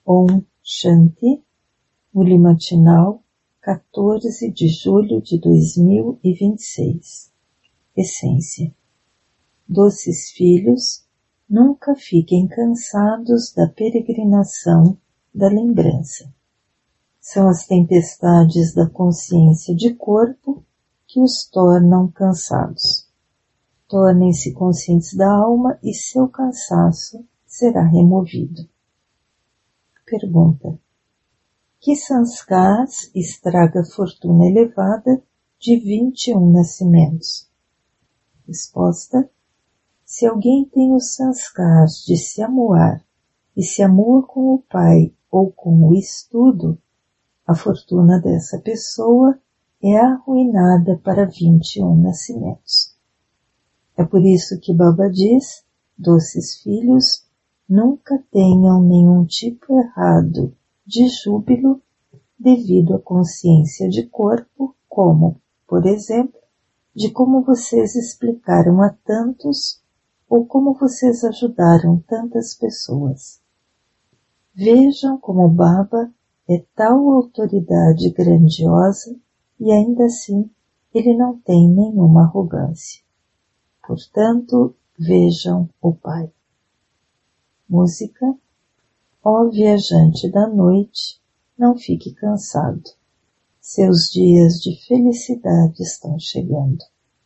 Om Shanti, Muli Matinal, 14 de julho de 2026. Essência. Doces filhos, nunca fiquem cansados da peregrinação da lembrança. São as tempestades da consciência de corpo que os tornam cansados. Tornem-se conscientes da alma e seu cansaço será removido. Pergunta: que sanskars estraga a fortuna elevada de 21 nascimentos? Resposta: se alguém tem os sanskars de se amuar e se amua com o pai ou com o estudo, a fortuna dessa pessoa é arruinada para 21 nascimentos. É por isso que Baba diz: doces filhos, nunca tenham nenhum tipo errado de júbilo devido à consciência de corpo, como, por exemplo, de como vocês explicaram a tantos ou como vocês ajudaram tantas pessoas. Vejam como Baba é tal autoridade grandiosa e ainda assim ele não tem nenhuma arrogância. Portanto, vejam o Pai. Música. Ó viajante da noite, não fique cansado. Seus dias de felicidade estão chegando.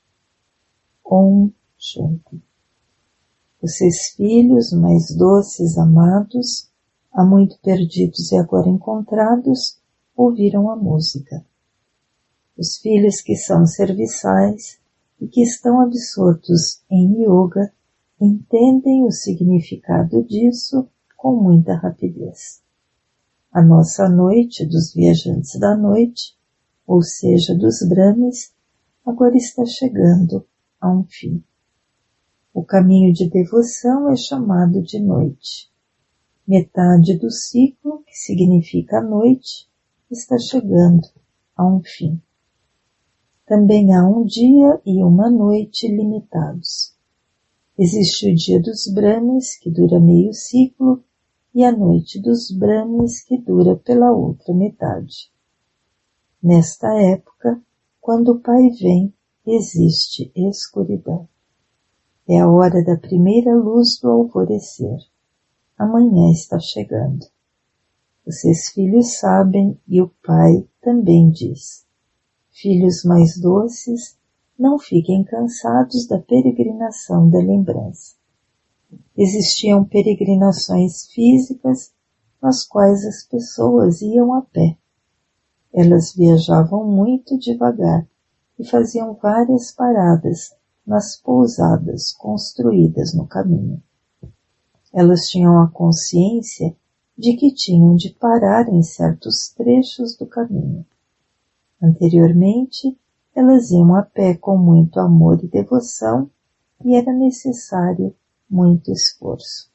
Om Shanti. Vocês filhos mais doces, amados, há muito perdidos e agora encontrados, ouviram a música. Os filhos que são serviçais e que estão absortos em yoga entendem o significado disso com muita rapidez. A nossa noite dos viajantes da noite, ou seja, dos Brahmes, agora está chegando a um fim. O caminho de devoção é chamado de noite. Metade do ciclo, que significa a noite, está chegando a um fim. Também há um dia e uma noite limitados. Existe o dia dos Brahmes, que dura meio ciclo, e a noite dos Brahmes, que dura pela outra metade. Nesta época, quando o Pai vem, existe escuridão. É a hora da primeira luz do alvorecer. Amanhã está chegando. Vocês filhos sabem e o Pai também diz: filhos mais doces, não fiquem cansados da peregrinação da lembrança. Existiam peregrinações físicas nas quais as pessoas iam a pé. Elas viajavam muito devagar e faziam várias paradas nas pousadas construídas no caminho. Elas tinham a consciência de que tinham de parar em certos trechos do caminho. Anteriormente, elas iam a pé com muito amor e devoção e era necessário muito esforço.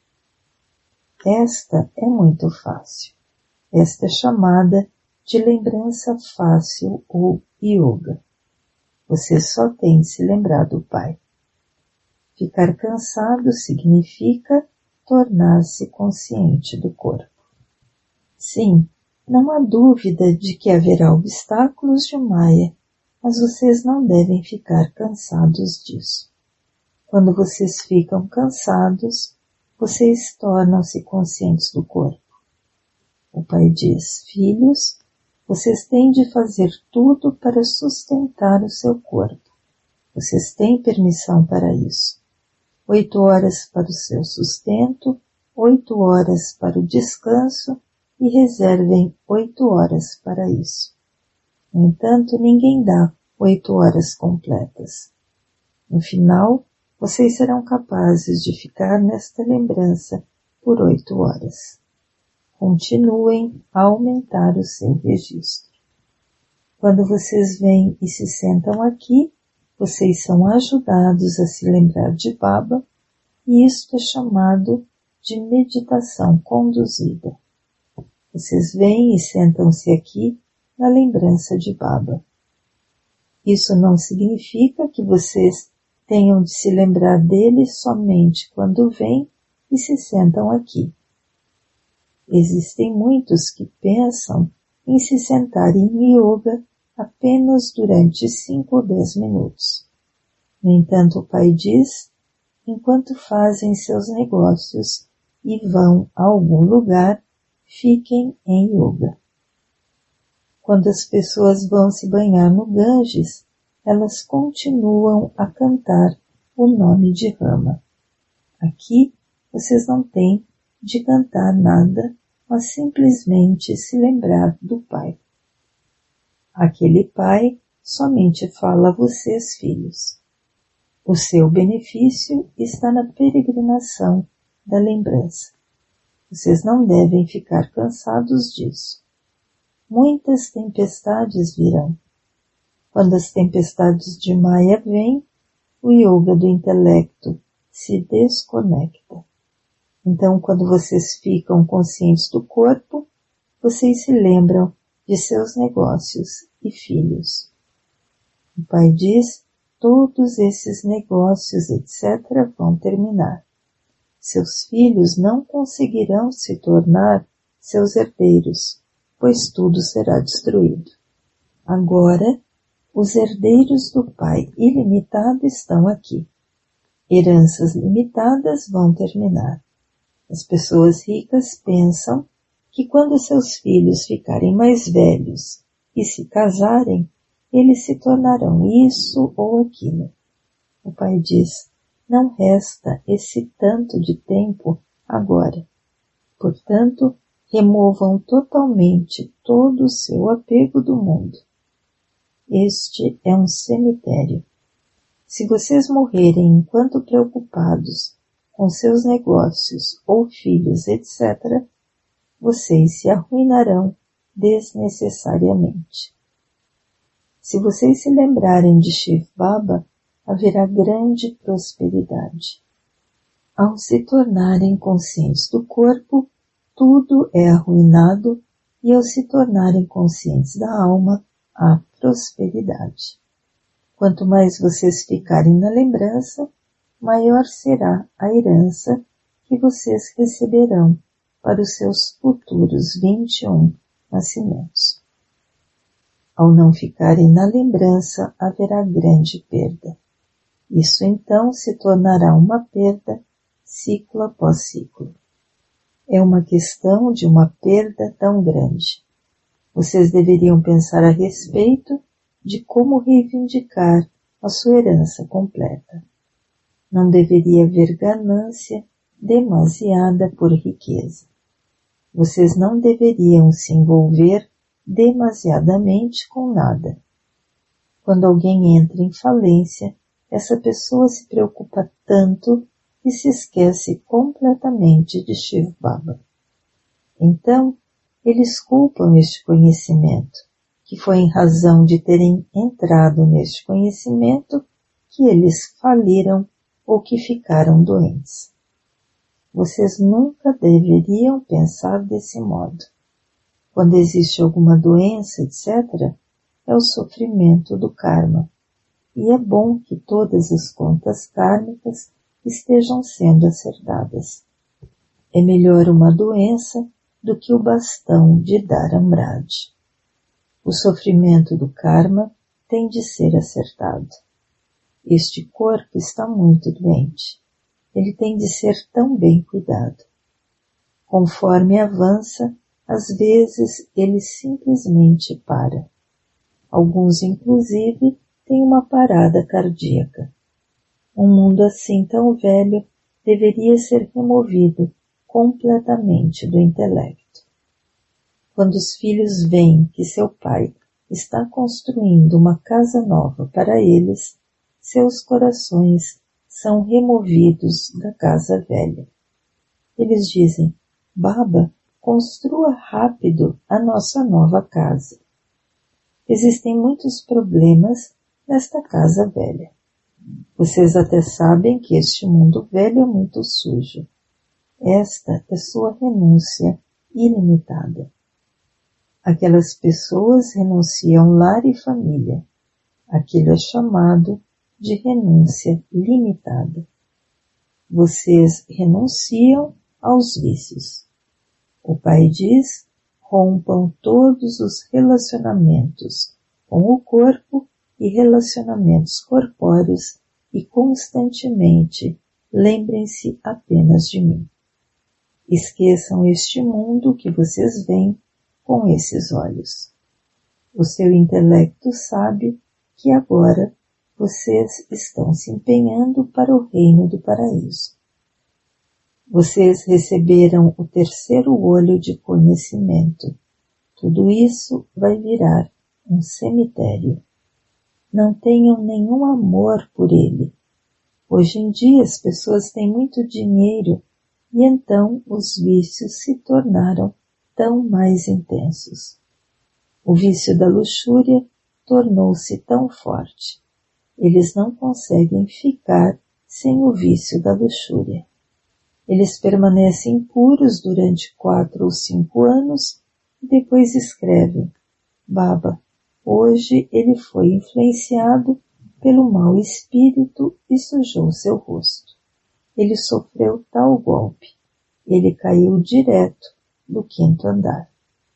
Esta é muito fácil. Esta é chamada de lembrança fácil ou yoga. Você só tem de se lembrar do Pai. Ficar cansado significa tornar-se consciente do corpo. Sim, não há dúvida de que haverá obstáculos de Maya, mas vocês não devem ficar cansados disso. Quando vocês ficam cansados, vocês tornam-se conscientes do corpo. O Pai diz: filhos, vocês têm de fazer tudo para sustentar o seu corpo. Vocês têm permissão para isso. 8 horas para o seu sustento, 8 horas para o descanso e reservem 8 horas para isso. No entanto, ninguém dá 8 horas completas. No final, vocês serão capazes de ficar nesta lembrança por 8 horas. Continuem a aumentar o seu registro. Quando vocês vêm e se sentam aqui, vocês são ajudados a se lembrar de Baba, e isto é chamado de meditação conduzida. Vocês vêm e sentam-se aqui na lembrança de Baba. Isso não significa que vocês tenham de se lembrar dele somente quando vêm e se sentam aqui. Existem muitos que pensam em se sentar em yoga apenas durante 5 ou 10 minutos. No entanto, o pai diz, enquanto fazem seus negócios e vão a algum lugar, fiquem em yoga. Quando as pessoas vão se banhar no Ganges, elas continuam a cantar o nome de Rama. Aqui, vocês não têm de cantar nada, mas simplesmente se lembrar do Pai. Aquele Pai somente fala a vocês, filhos. O seu benefício está na peregrinação da lembrança. Vocês não devem ficar cansados disso. Muitas tempestades virão. Quando as tempestades de Maya vêm, o yoga do intelecto se desconecta. Então, quando vocês ficam conscientes do corpo, vocês se lembram de seus negócios e filhos. O pai diz, todos esses negócios, etc., vão terminar. Seus filhos não conseguirão se tornar seus herdeiros, pois tudo será destruído. Agora, os herdeiros do Pai ilimitado estão aqui. Heranças limitadas vão terminar. As pessoas ricas pensam que quando seus filhos ficarem mais velhos e se casarem, eles se tornarão isso ou aquilo. O pai diz, não resta esse tanto de tempo agora. Portanto, removam totalmente todo o seu apego do mundo. Este é um cemitério. Se vocês morrerem enquanto preocupados com seus negócios ou filhos, etc., vocês se arruinarão desnecessariamente. Se vocês se lembrarem de Shiv Baba, haverá grande prosperidade. Ao se tornarem conscientes do corpo, tudo é arruinado e ao se tornarem conscientes da alma, há prosperidade. Quanto mais vocês ficarem na lembrança, maior será a herança que vocês receberão para os seus futuros 21 nascimentos. Ao não ficarem na lembrança, haverá grande perda. Isso então se tornará uma perda ciclo após ciclo. É uma questão de uma perda tão grande. Vocês deveriam pensar a respeito de como reivindicar a sua herança completa. Não deveria haver ganância demasiada por riqueza. Vocês não deveriam se envolver demasiadamente com nada. Quando alguém entra em falência, essa pessoa se preocupa tanto que se esquece completamente de Shiv Baba. Então, eles culpam este conhecimento, que foi em razão de terem entrado neste conhecimento que eles faliram ou que ficaram doentes. Vocês nunca deveriam pensar desse modo. Quando existe alguma doença, etc., é o sofrimento do karma. E é bom que todas as contas kármicas estejam sendo acertadas. É melhor uma doença do que o bastão de Dharamraj. O sofrimento do karma tem de ser acertado. Este corpo está muito doente. Ele tem de ser tão bem cuidado. Conforme avança, às vezes ele simplesmente para. Alguns, inclusive, têm uma parada cardíaca. Um mundo assim tão velho deveria ser removido completamente do intelecto. Quando os filhos veem que seu pai está construindo uma casa nova para eles, seus corações são removidos da casa velha. Eles dizem, Baba, construa rápido a nossa nova casa. Existem muitos problemas nesta casa velha. Vocês até sabem que este mundo velho é muito sujo. Esta é sua renúncia ilimitada. Aquelas pessoas renunciam lar e família. Aquilo é chamado de renúncia limitada. Vocês renunciam aos vícios. O pai diz: rompam todos os relacionamentos com o corpo e relacionamentos corpóreos e constantemente lembrem-se apenas de mim. Esqueçam este mundo que vocês veem com esses olhos. O seu intelecto sabe que agora vocês estão se empenhando para o reino do paraíso. Vocês receberam o terceiro olho de conhecimento. Tudo isso vai virar um cemitério. Não tenham nenhum amor por ele. Hoje em dia as pessoas têm muito dinheiro e então os vícios se tornaram tão mais intensos. O vício da luxúria tornou-se tão forte. Eles não conseguem ficar sem o vício da luxúria. Eles permanecem puros durante 4 ou 5 anos e depois escrevem: Baba, hoje ele foi influenciado pelo mau espírito e sujou seu rosto. Ele sofreu tal golpe. Ele caiu direto do 5º andar.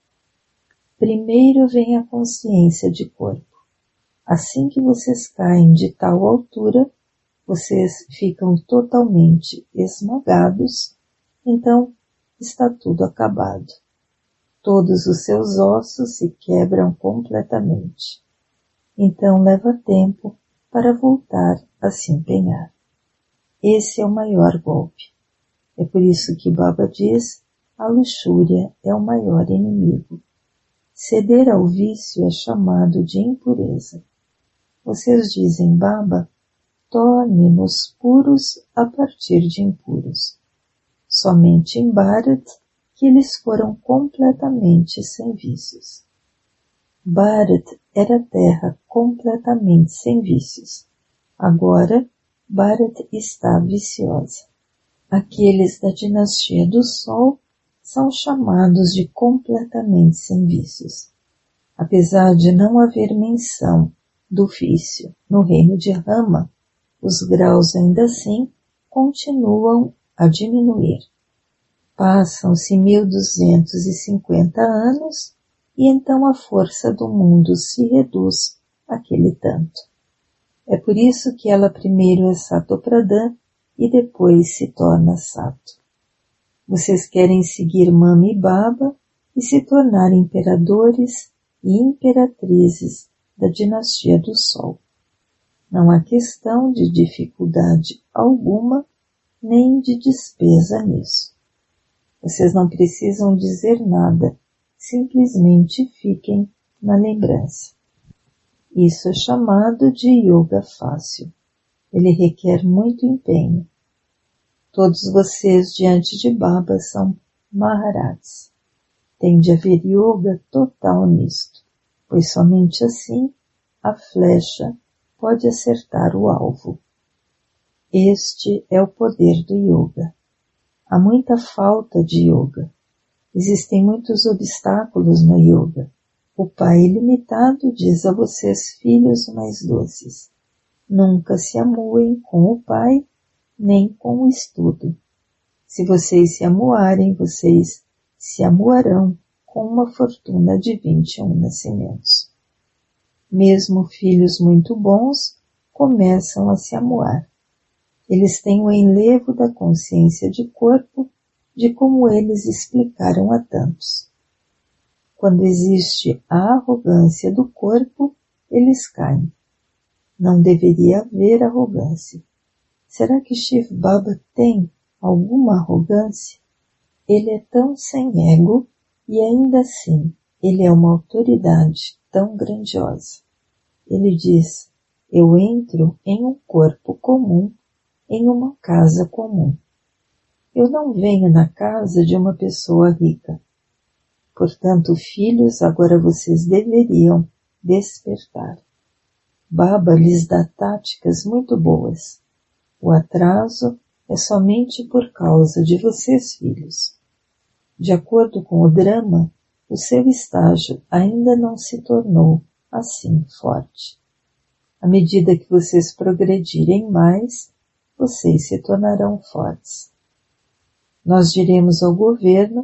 Primeiro vem a consciência de corpo. Assim que vocês caem de tal altura, vocês ficam totalmente esmagados, então está tudo acabado. Todos os seus ossos se quebram completamente. Então leva tempo para voltar a se empenhar. Esse é o maior golpe. É por isso que Baba diz: a luxúria é o maior inimigo. Ceder ao vício é chamado de impureza. Vocês dizem: Baba, torne-nos puros a partir de impuros. Somente em Bharat que eles foram completamente sem vícios. Bharat era terra completamente sem vícios. Agora, Bharat está viciosa. Aqueles da dinastia do Sol são chamados de completamente sem vícios. Apesar de não haver menção do vício no reino de Rama, os graus ainda assim continuam a diminuir. Passam-se 1250 anos e então a força do mundo se reduz àquele tanto. É por isso que ela primeiro é Satopradhan e depois se torna Sato. Vocês querem seguir Mama e Baba e se tornar imperadores e imperatrizes da dinastia do Sol. Não há questão de dificuldade alguma, nem de despesa nisso. Vocês não precisam dizer nada, simplesmente fiquem na lembrança. Isso é chamado de yoga fácil. Ele requer muito empenho. Todos vocês diante de Baba são Maharats. Tem de haver yoga total nisto, pois somente assim a flecha pode acertar o alvo. Este é o poder do yoga. Há muita falta de yoga. Existem muitos obstáculos no yoga. O Pai ilimitado diz a vocês, filhos mais doces: nunca se amuem com o Pai, nem com o estudo. Se vocês se amuarem, vocês se amuarão com uma fortuna de 21 nascimentos. Mesmo filhos muito bons começam a se amuar. Eles têm o enlevo da consciência de corpo, de como eles explicaram a tantos. Quando existe a arrogância do corpo, eles caem. Não deveria haver arrogância. Será que Shiv Baba tem alguma arrogância? Ele é tão sem ego e ainda assim ele é uma autoridade tão grandiosa. Ele diz: eu entro em um corpo comum, em uma casa comum. Eu não venho na casa de uma pessoa rica. Portanto, filhos, agora vocês deveriam despertar. Baba lhes dá táticas muito boas. O atraso é somente por causa de vocês, filhos. De acordo com o drama, o seu estágio ainda não se tornou assim forte. À medida que vocês progredirem mais, vocês se tornarão fortes. Nós diremos ao governo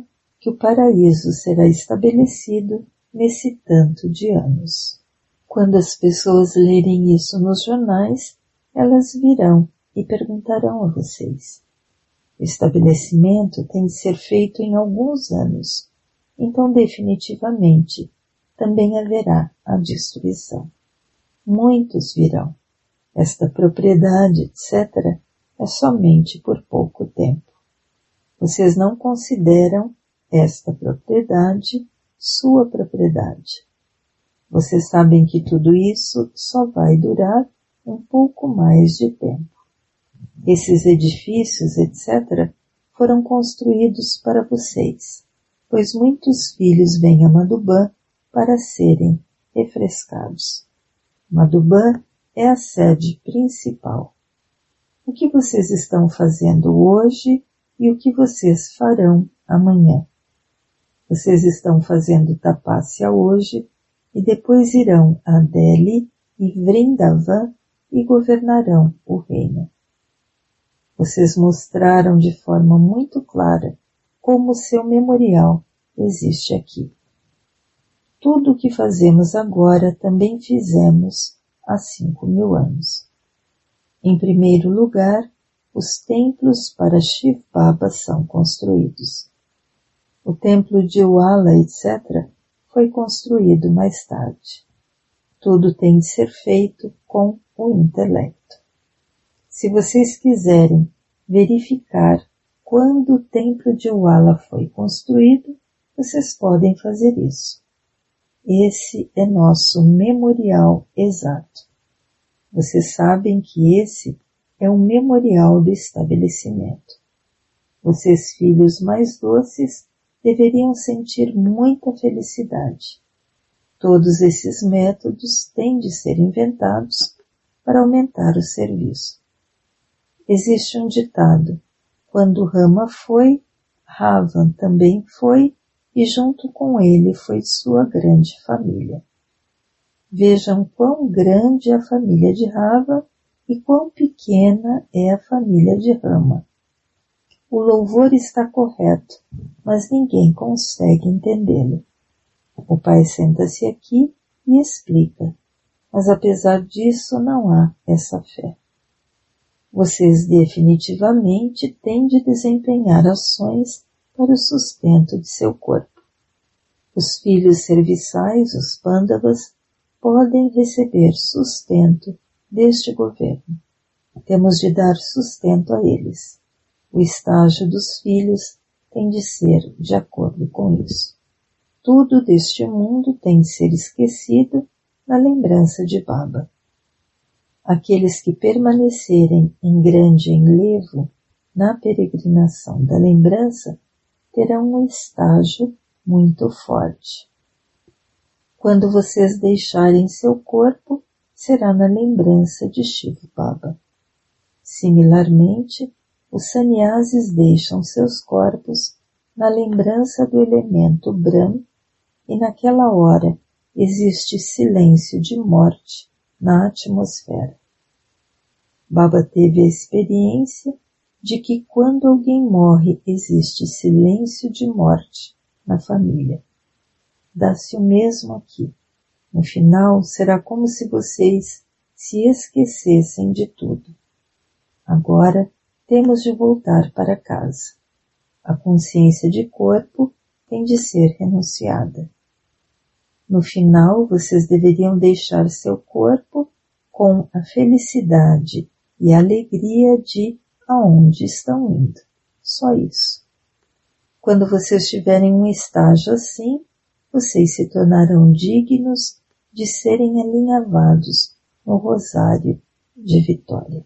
que o paraíso será estabelecido nesse tanto de anos. Quando as pessoas lerem isso nos jornais, elas virão e perguntarão a vocês. O estabelecimento tem de ser feito em alguns anos, então definitivamente também haverá a destruição. Muitos virão. Esta propriedade, etc., é somente por pouco tempo. Vocês não consideram esta propriedade sua propriedade. Vocês sabem que tudo isso só vai durar um pouco mais de tempo. Esses edifícios, etc., foram construídos para vocês, pois muitos filhos vêm a Madhubã para serem refrescados. Madhubã é a sede principal. O que vocês estão fazendo hoje e o que vocês farão amanhã? Vocês estão fazendo tapasya hoje e depois irão a Delhi e Vrindavan e governarão o reino. Vocês mostraram de forma muito clara como seu memorial existe aqui. Tudo o que fazemos agora também fizemos há 5.000 anos. Em primeiro lugar, os templos para Shiv Baba são construídos. O templo de Uala, etc., foi construído mais tarde. Tudo tem de ser feito com o intelecto. Se vocês quiserem verificar quando o templo de Uala foi construído, vocês podem fazer isso. Esse é nosso memorial exato. Vocês sabem que esse é o memorial do estabelecimento. Vocês, filhos mais doces, deveriam sentir muita felicidade. Todos esses métodos têm de ser inventados para aumentar o serviço. Existe um ditado: quando Rama foi, Ravan também foi, e junto com ele foi sua grande família. Vejam quão grande é a família de Rava e quão pequena é a família de Rama. O louvor está correto, mas ninguém consegue entendê-lo. O pai senta-se aqui e explica, mas apesar disso não há essa fé. Vocês definitivamente têm de desempenhar ações para o sustento de seu corpo. Os filhos serviçais, os Pandavas, podem receber sustento deste governo. Temos de dar sustento a eles. O estágio dos filhos tem de ser de acordo com isso. Tudo deste mundo tem de ser esquecido na lembrança de Baba. Aqueles que permanecerem em grande enlevo na peregrinação da lembrança terão um estágio muito forte. Quando vocês deixarem seu corpo, será na lembrança de Shiv Baba. Similarmente, os sannyasis deixam seus corpos na lembrança do elemento Brahm e naquela hora existe silêncio de morte na atmosfera. Baba teve a experiência de que quando alguém morre existe silêncio de morte na família. Dá-se o mesmo aqui. No final será como se vocês se esquecessem de tudo. Agora temos de voltar para casa. A consciência de corpo tem de ser renunciada. No final, vocês deveriam deixar seu corpo com a felicidade e a alegria de aonde estão indo. Só isso. Quando vocês tiverem um estágio assim, vocês se tornarão dignos de serem alinhavados no rosário de vitória.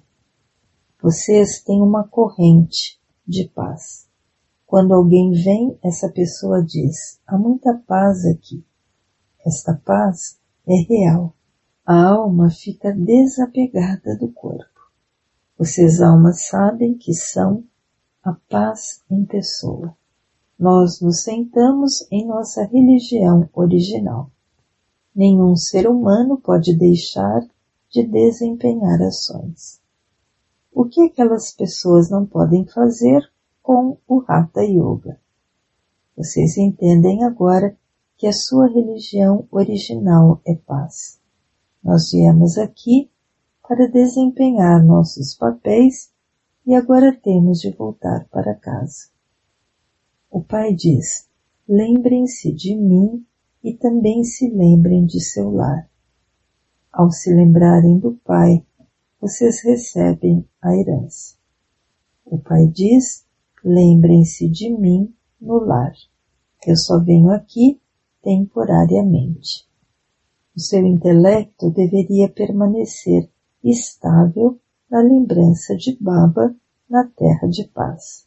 Vocês têm uma corrente de paz. Quando alguém vem, essa pessoa diz: há muita paz aqui. Esta paz é real. A alma fica desapegada do corpo. Vocês, almas, sabem que são a paz em pessoa. Nós nos sentamos em nossa religião original. Nenhum ser humano pode deixar de desempenhar ações. O que aquelas pessoas não podem fazer com o Hatha Yoga? Vocês entendem agora que a sua religião original é paz. Nós viemos aqui para desempenhar nossos papéis e agora temos de voltar para casa. O Pai diz: lembrem-se de mim e também se lembrem de seu lar. Ao se lembrarem do Pai, vocês recebem a herança. O Pai diz: lembrem-se de mim no lar. Eu só venho aqui temporariamente. O seu intelecto deveria permanecer estável na lembrança de Baba na terra de paz.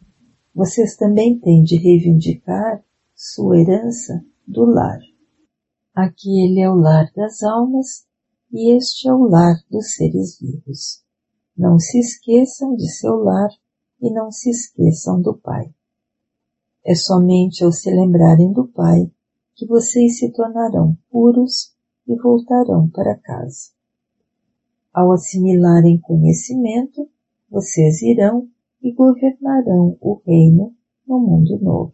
Vocês também têm de reivindicar sua herança do lar. Aquele é o lar das almas e este é o lar dos seres vivos. Não se esqueçam de seu lar e não se esqueçam do Pai. É somente ao se lembrarem do Pai que vocês se tornarão puros e voltarão para casa. Ao assimilarem conhecimento, vocês irão e governarão o reino no mundo novo.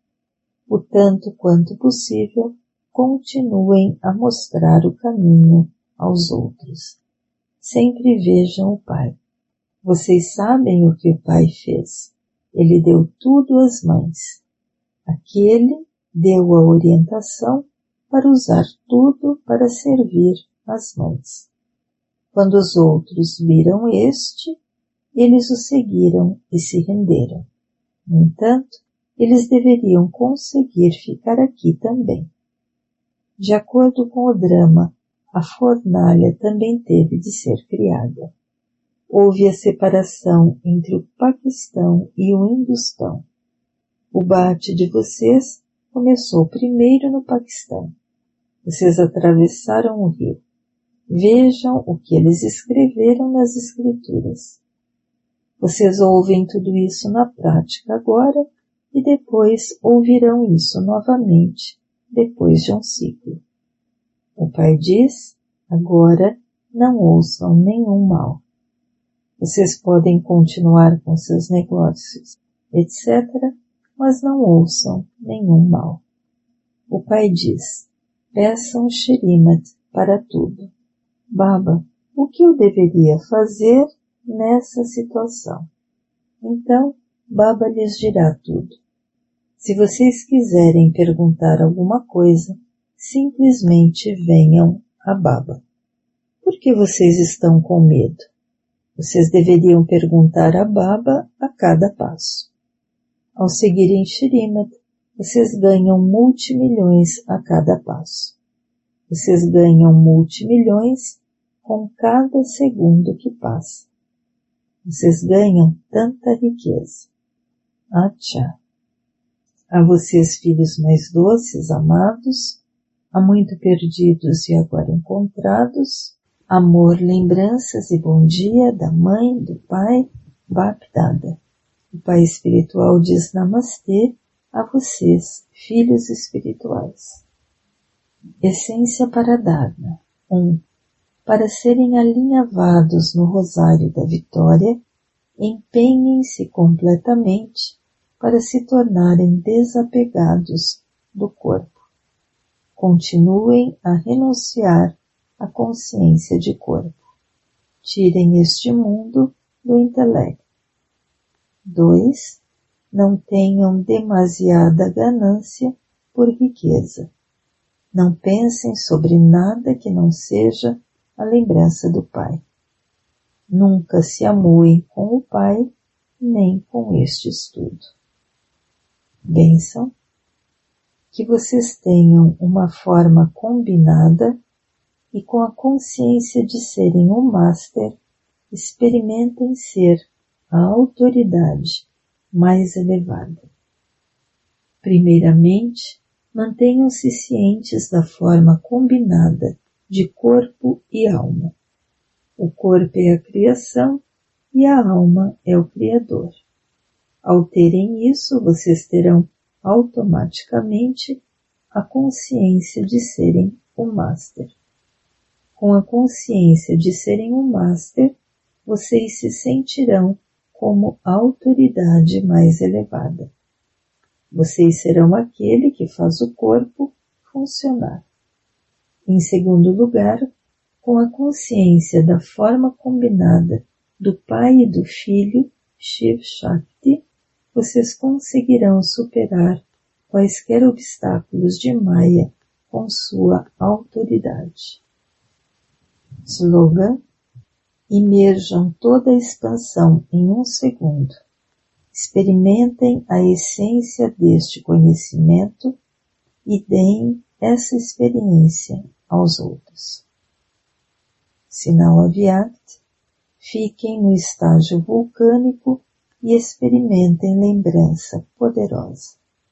O tanto quanto possível, continuem a mostrar o caminho aos outros. Sempre vejam o Pai. Vocês sabem o que o Pai fez. Ele deu tudo às mães. Aquele deu a orientação para usar tudo para servir as mães. Quando os outros viram este, eles o seguiram e se renderam. No entanto, eles deveriam conseguir ficar aqui também. De acordo com o drama, a fornalha também teve de ser criada. Houve a separação entre o Paquistão e o Hindustão. O bate de vocês começou primeiro no Paquistão. Vocês atravessaram o rio. Vejam o que eles escreveram nas escrituras. Vocês ouvem tudo isso na prática agora e depois ouvirão isso novamente, depois de um ciclo. O Pai diz: agora não ouçam nenhum mal. Vocês podem continuar com seus negócios, etc., mas não ouçam nenhum mal. O Pai diz: peçam Shrimad para tudo. Baba, o que eu deveria fazer nessa situação? Então, Baba lhes dirá tudo. Se vocês quiserem perguntar alguma coisa, simplesmente venham a Baba. Por que vocês estão com medo? Vocês deveriam perguntar a Baba a cada passo. Ao seguirem Shrimad, vocês ganham multimilhões a cada passo. Vocês ganham multimilhões com cada segundo que passa. Vocês ganham tanta riqueza. Acha. A vocês, filhos mais doces, amados, há muito perdidos e agora encontrados, amor, lembranças e bom dia da mãe, do pai, Bapdada. O Pai espiritual diz Namastê a vocês, filhos espirituais. Essência para Dharma. 1. Para serem alinhavados no rosário da vitória, empenhem-se completamente para se tornarem desapegados do corpo. Continuem a renunciar à consciência de corpo. Tirem este mundo do intelecto. 2. Não tenham demasiada ganância por riqueza. Não pensem sobre nada que não seja a lembrança do Pai. Nunca se amuem com o Pai, nem com este estudo. Bênção. Que vocês tenham uma forma combinada e com a consciência de serem um Master, experimentem ser a autoridade mais elevada. Primeiramente, mantenham-se cientes da forma combinada de corpo e alma. O corpo é a criação e a alma é o Criador. Ao terem isso, vocês terão automaticamente a consciência de serem o Master. Com a consciência de serem o Master, vocês se sentirão como a autoridade mais elevada. Vocês serão aquele que faz o corpo funcionar. Em segundo lugar, com a consciência da forma combinada do Pai e do Filho, Shiv Shakti, vocês conseguirão superar quaisquer obstáculos de Maya com sua autoridade. Slogan: imerjam toda a expansão em um segundo. Experimentem a essência deste conhecimento e deem essa experiência aos outros. Sinal Avyakt: fiquem no estágio vulcânico e experimentem lembrança poderosa.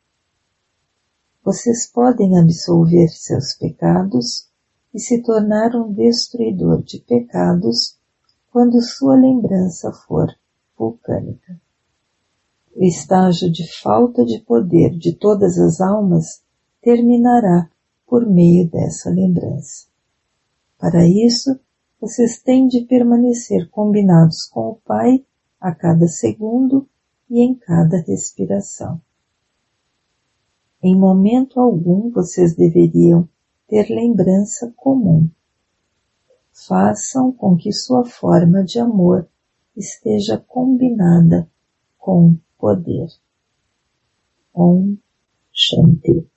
Vocês podem absolver seus pecados e se tornar um destruidor de pecados quando sua lembrança for vulcânica. O estágio de falta de poder de todas as almas terminará por meio dessa lembrança. Para isso, vocês têm de permanecer combinados com o Pai a cada segundo e em cada respiração. Em momento algum vocês deveriam ter lembrança comum. Façam com que sua forma de amor esteja combinada com poder. Om Shanti.